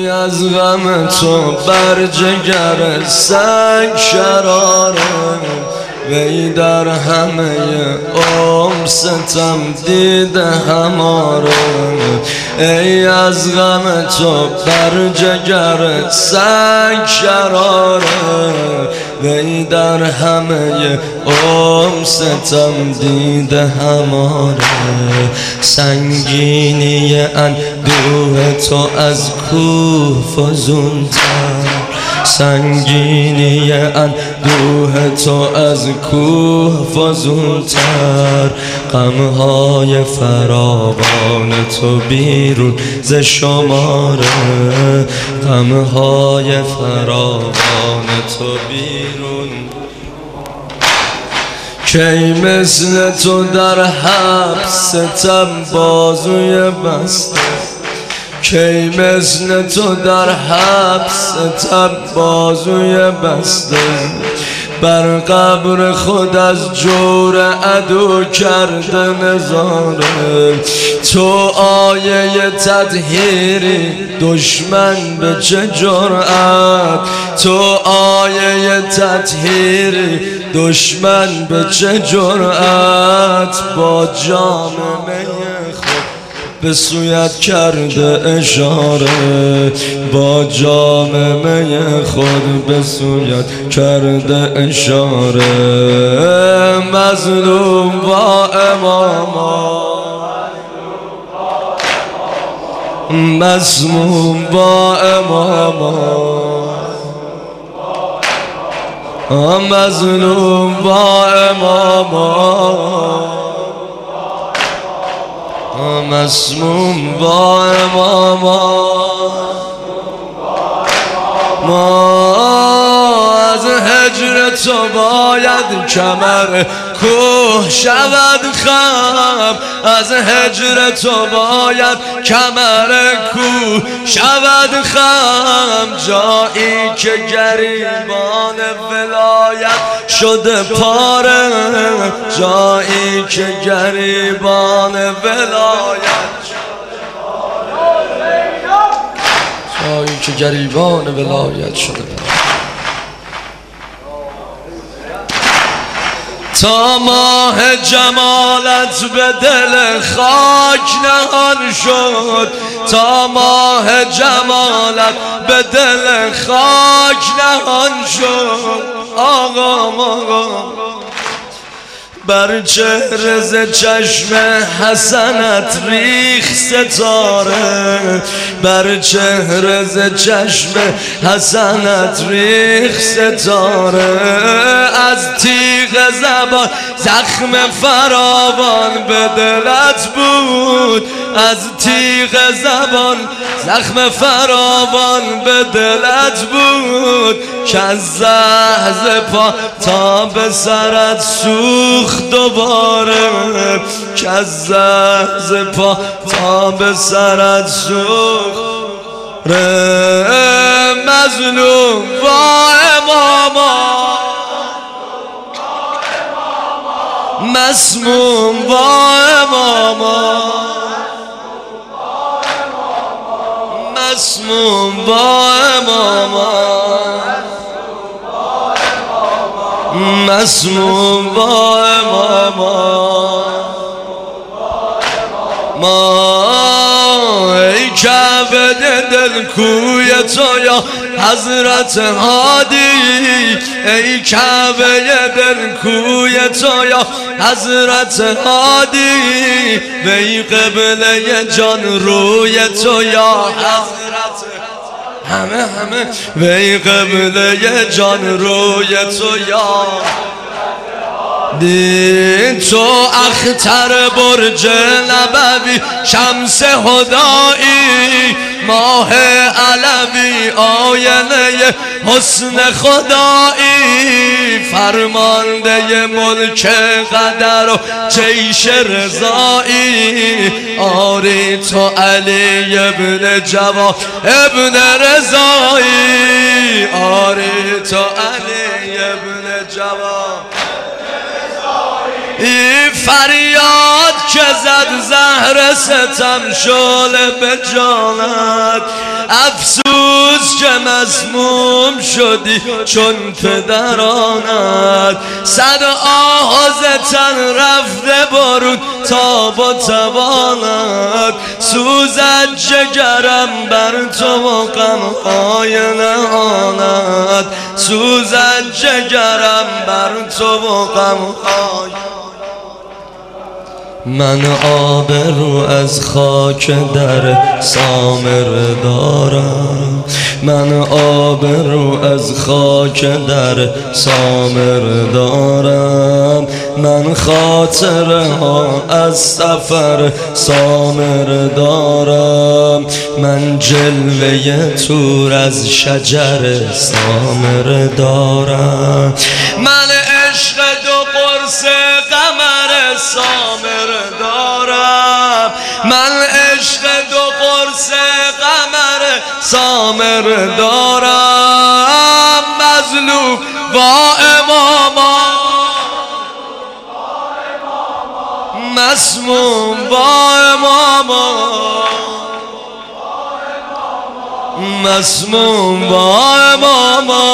ای از غم تو بر جگر سنگ شراره وی در همه عمر ستم دیده هماره ای از غم تو بر جگر سنگ شراره وی در همه عمر ستم دیده هماره سنگینی اندوه تو از کوه فزونتر سنگینی اندوه تو از کوه فزونتر غمهای فراوان تو بیرون ز شماره غمهای فراوان تو بیرون کی مثل تو در حبس ستم بازوی بسته کی مثل تو در حبس ستم بازوی بسته بر قبر خود از جور عدو کرده نظاره تو آیه تطهیری دشمن به چه جرأت تو آیه تطهیری دشمن به چه جرأت با جام می خود به سویت کرده اشاره با جام می خود به سویت کرده اشاره مظلوم با اماما مسموم با اماما مظلوم با اماما مسموم با اماما ما از هجر تو باید کمر کوه شود خم از هجر تو باید کمر کوه شود خم جایی که گریبان ولایت شده پاره جایی که گریبان ولایت جایی که گریبان ولایت شده تا ماه جمالت به دل خاک نهان شد تا ماه جمالت به دل خاک نهان شد آقا بر چهره ز چشم حسنت ریخ ستاره بر چهره ز چشم حسنت ریخ ستاره از تیغ زبان زخم فراوان به دلت بود از تیغ زبان زخم فراوان به دلت بود که از زهز پا تا به سرت سوخت دوباره که از زهز پا تا به سرت سوخت مظلوم با اماما مسموم با اماما مسموم با اماما مسموم با اماما ما ای کعبه دل کوی تو یا حضرت هادی ای کعبه دل کوی تو یا حضرت هادی وی قبله جان روی تو یا حضرت همه وی قبله جان روی تو یا تو اختر برج نبوی شمس هدایی ماه علوی آینه حسن خدایی فرمانده ملک قدر و جیش رضایی آری تو علی ابن جواد ابن رضایی آری تو علی ابن جواد این فریاد که زد زهر ستم شعله به جانت افسون مسموم شدی چون پدرانت صد آه ز تن رفته برون تاب و توانت سوزد جگرم بر تو و غمهای نهانت سوزد جگرم بر تو و غمهای من آبرو از خاک در سامر دارم من آبرو از خاک در سامر دارم من خاطره ها از سفر سامر دارم من جلوه تور از شجر سامر دارم من عشق دو قرص قمر سامر دارم من عشق دو قرص قمر سامر دارم مظلوم با اماما مسموم با اماما مسموم با اماما